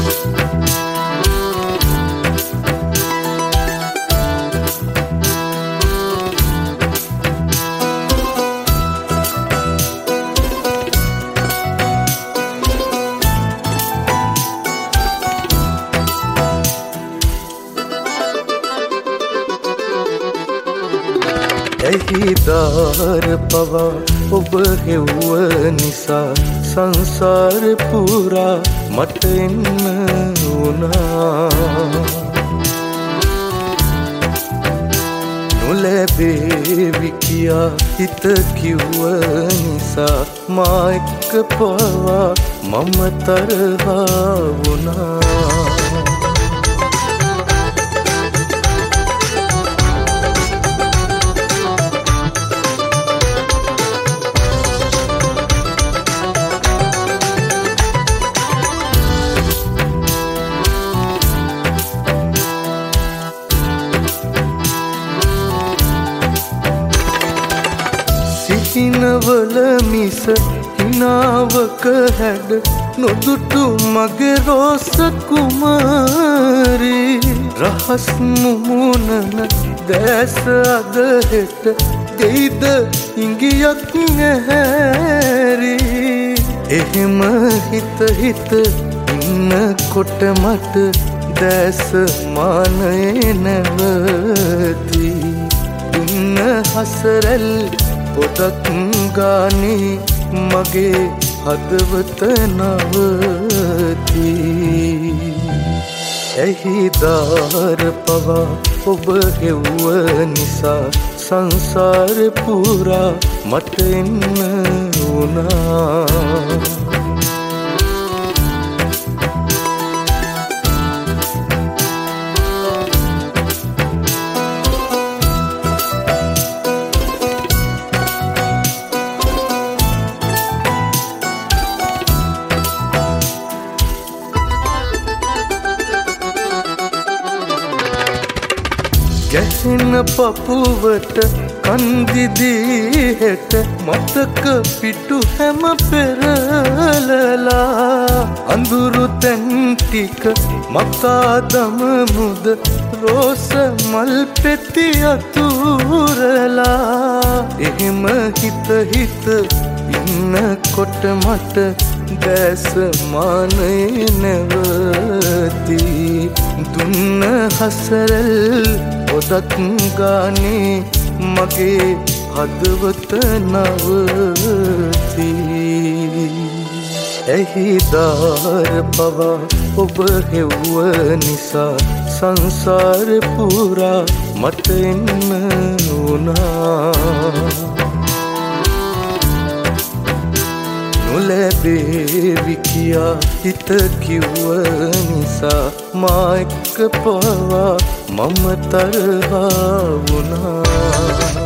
ඇහිදාර පවා ඔබ හෙව්ව නිසා සංසාර පුරා මට එන්න වුණා. නොලැබේවි කියා හිත කිව්ව නිසා මා එක්ක පවා මම තරහා වුණා. සිහිනවල මිස හිනාවක හැඩ නොදුටු මගේ රෝස කුමාරී. රහස් මුමුණන දැස අද හෙට දෙයිද ඉඟියක් නැහැරී. එහෙම හිත හිත ඉන්නකොට මට දැස මානයේ නැවතී. ඉන්න හසරැල් පොතක් ගානේ මගේ හදවත නවතී. ඇහිදාර පවා ඔබ හෙව්ව නිසා සංසාර පුරා මට එන්න වුණා. ගැහෙන පපුවට කන්දිදී හෙට මතක පිටු හැම පෙරලලා. අඳුරු තැන් ටික මකා දමමුද රෝස මල් පෙති අතුරලා. එහෙම හිත හිත ඉන්නකොට මට දැස මානයේ නැවතී. දුන්න හසරල් පොදක් ගානේ මගේ හදවත නවතී. ඇහිදාර පවා ඔබ හෙව්ව නිසා සංසාර පුරා මට එන්න වුණා. නොලැබේවි කියා හිත කිව්ව නිසා මා එක්ක පවා මම තරහා වුණා.